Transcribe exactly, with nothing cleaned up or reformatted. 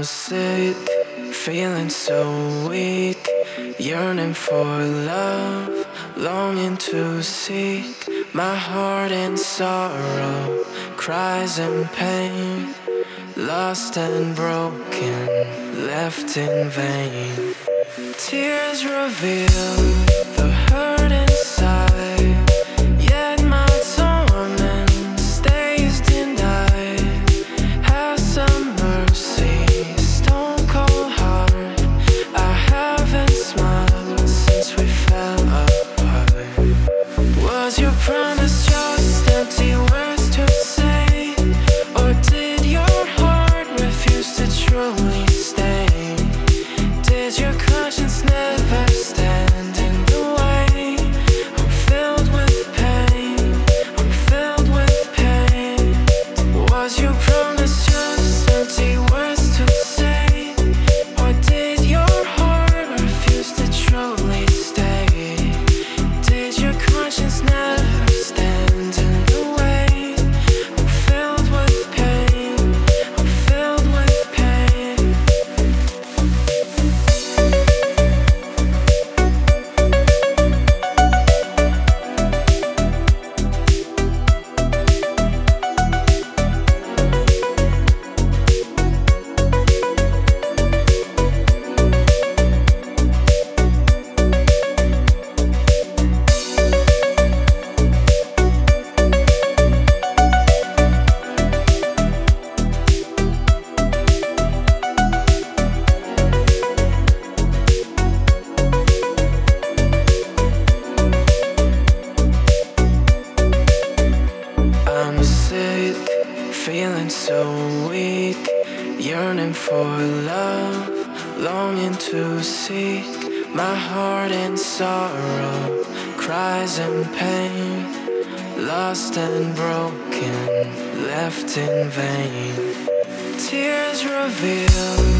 sick, feeling so weak, yearning for love, longing to seek. My heart in sorrow cries in pain, lost and broken, left in vain. Tears reveal the hurt inside, yet my torment stays denied. Have some mercy, stone cold heart. I haven't smiled since we fell apart. Was your promise just empty words to say, or did your heart refuse to truly stay? Did your conscience never stand in the way? I'm filled with pain, I'm filled with pain. Was your promise just empty words to say, or did your heart refuse to truly stay? Did your conscience never stand in the way? I'm filled with pain, I'm filled with pain. I'm sick, feeling so weak, yearning for love, longing to seek. My heart in sorrow cries in pain, lost and broken, left in vain. Tears reveal